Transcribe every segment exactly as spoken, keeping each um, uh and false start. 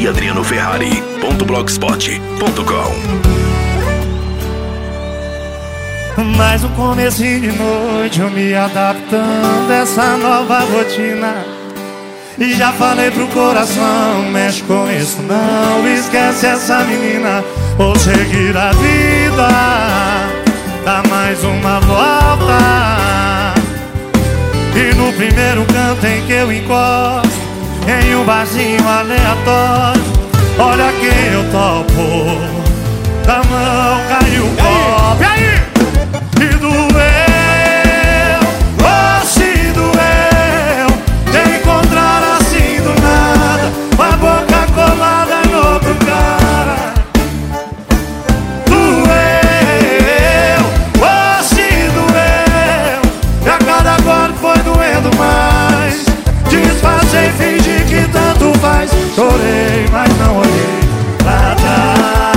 e adriano ferrari ponto blogspot ponto com. Mais um comecinho de noite, eu me adaptando a essa nova rotina. E já falei pro coração, mexe com isso não, esquece essa menina, vou seguir a vida, dá mais uma volta. E no primeiro canto em que eu encosto, em um barzinho aleatório, olha quem eu topo, da mão caiu o copo. E aí? E doeu, oh se doeu, de encontrar assim do nada, uma boca colada no outro cara. Doeu, oh se doeu, e a cada golpe foi doendo mais. Disfarcei, fingi que tanto faz, chorei, mas não olhei pra trás.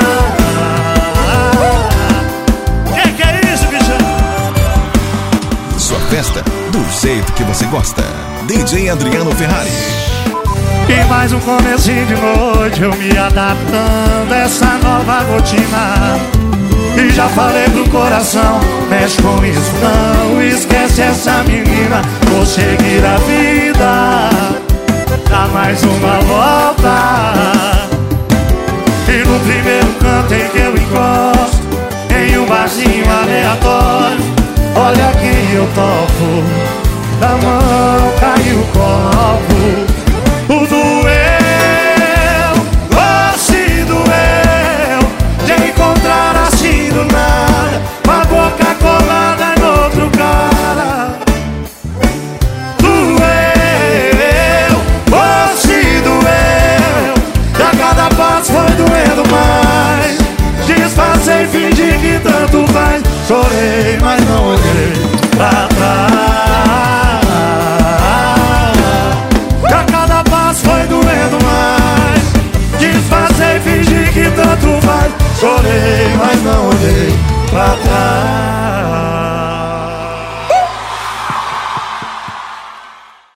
Festa do jeito que você gosta. D J Adriano Ferrari. E mais um comecinho de noite, eu me adaptando a essa nova rotina. E já falei pro coração, mexe com isso não, esquece essa menina, vou seguir a vida, dá mais uma volta. E no primeiro canto em que eu encosto, em um barzinho aleatório, olha quem eu topo, da mão caiu o copo. O doeu, oh se doeu, de encontrar assim do nada, uma boca colada no outro cara. Doeu, oh se doeu, e a cada passo foi doendo mais. Disfarcei, fingi que tanto faz, chorei, mas não olhei pra trás. E a cada passo foi doendo mais. Disfarcei, fingi que tanto faz, chorei, mas não olhei pra trás.